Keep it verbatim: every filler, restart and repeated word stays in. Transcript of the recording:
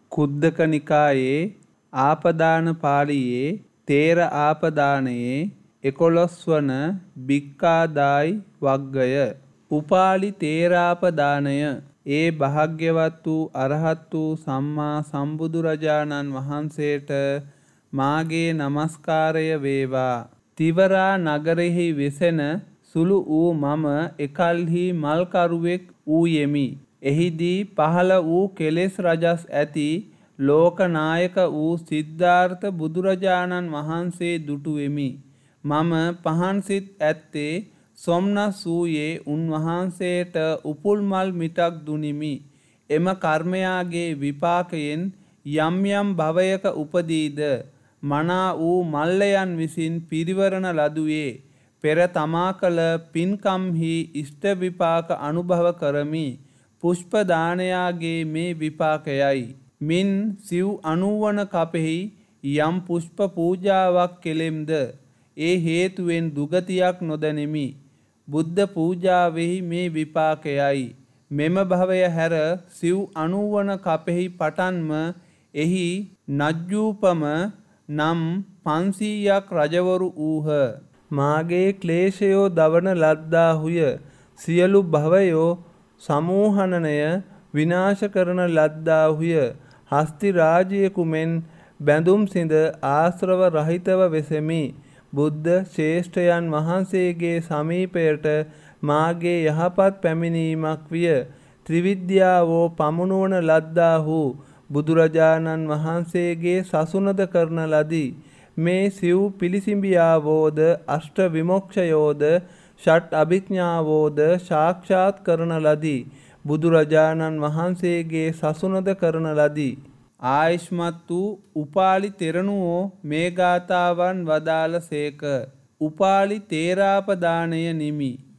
කුද්දක නිකායේ ආපදාන පාළියේ තේර ආපදානයේ එකොළොස් වන භික්ඛාදායි වග්ගය. උපාලි තේරාපදානය ඒ භාග්‍යවත් වූ අරහත් වූ සම්මා සම්බුදුරජාණන් වහන්සේට මාගේ නමස්කාරය වේවා. තිවරා නගරෙහි වෙසෙන සුළු වූ මම එකල්හි මල්කරුවෙක් වූයෙමි. එහිදී පහළ වූ කෙලෙස් රජස් ඇති ලෝකනායක වූ සිද්ධාර්ථ බුදුරජාණන් වහන්සේ දුටුවෙමි. මම පහන් සිත් ඇත්තේ සොම්නස් වූයේ උන්වහන්සේට උපුල් මල් මිටක් දුනිමි. එම කර්මයාගේ විපාකයෙන් යම් යම් භවයක උපදීද මනා වූ මල්ලයන් විසින් පිරිවරණ ලදුවේ පෙර තමා කළ පින්කම්හි ඉෂ්ට විපාක අනුභව කරමි. පුෂ්ප දානයාගේ මේ විපාකයයි. මින් සිව් අනුවන කපෙහි යම් පුෂ්ප පූජාවක් කෙලෙම්ද ඒ හේතුවෙන් දුගතියක් නොදැනෙමි. බුද්ධ පූජාවෙහි මේ විපාකයයි. මෙම භවය හැර සිව් අනුවන කපෙහි පටන්ම එහි නජ්ජූපම නම් පන්සීයක් රජවරු වූහ. මාගේ ක්ලේශයෝ දවන ලද්දාහුය. සියලු භවයෝ සමූහනනය විනාශ කරන ලද්දාහුය. හස්ති රාජයෙකු මෙන් බැඳුම් සිඳ ආශ්‍රව රහිතව වෙසෙමි. බුද්ධ ශ්‍රේෂ්ඨයන් වහන්සේගේ සමීපයට මාගේ යහපත් පැමිණීමක් විය. ත්‍රිවිද්‍යාවෝ පමුණුවන ලද්දාහු බුදුරජාණන් වහන්සේගේ සසුනද කරන ලදී. මේ සිව් පිළිසිඹියාවෝද අෂ්ට විමොක්ෂයෝද ෂට් අභිඥාවෝද සාක්ෂාත් කරන ලදී. බුදුරජාණන් වහන්සේගේ සසුනද කරන ලදී. ආයුෂ්මත් වූ උපාලි තෙරණුවෝ මේ ගාථාවන් වදාළ සේක. උපාලි තේරාපදානය නිමි.